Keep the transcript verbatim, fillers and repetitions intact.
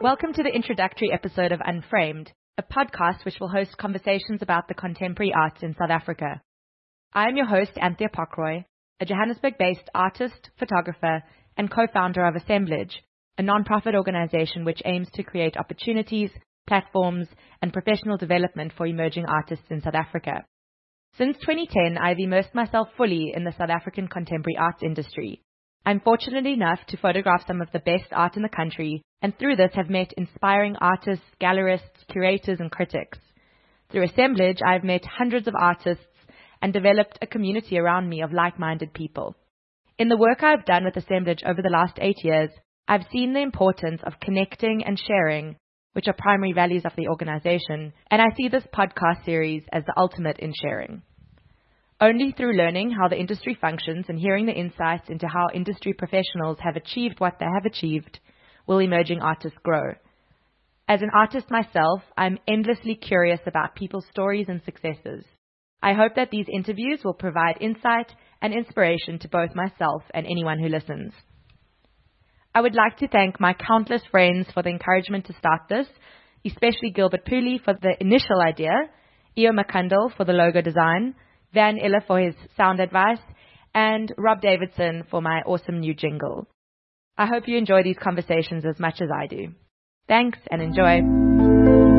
Welcome to the introductory episode of Unframed, a podcast which will host conversations about the contemporary arts in South Africa. I am your host, Anthea Pockroy, a Johannesburg-based artist, photographer, and co-founder of Assemblage, a non-profit organization which aims to create opportunities, platforms, and professional development for emerging artists in South Africa. Since twenty ten, I've immersed myself fully in the South African contemporary arts industry. I'm fortunate enough to photograph some of the best art in the country, and through this have met inspiring artists, gallerists, curators, and critics. Through Assemblage, I've met hundreds of artists and developed a community around me of like-minded people. In the work I've done with Assemblage over the last eight years, I've seen the importance of connecting and sharing, which are primary values of the organization, and I see this podcast series as the ultimate in sharing. Only through learning how the industry functions and hearing the insights into how industry professionals have achieved what they have achieved will emerging artists grow. As an artist myself, I'm endlessly curious about people's stories and successes. I hope that these interviews will provide insight and inspiration to both myself and anyone who listens. I would like to thank my countless friends for the encouragement to start this, especially Gilbert Pooley for the initial idea, Io McCundle for the logo design, Van Iller for his sound advice, and Rob Davidson for my awesome new jingle. I hope you enjoy these conversations as much as I do. Thanks and enjoy.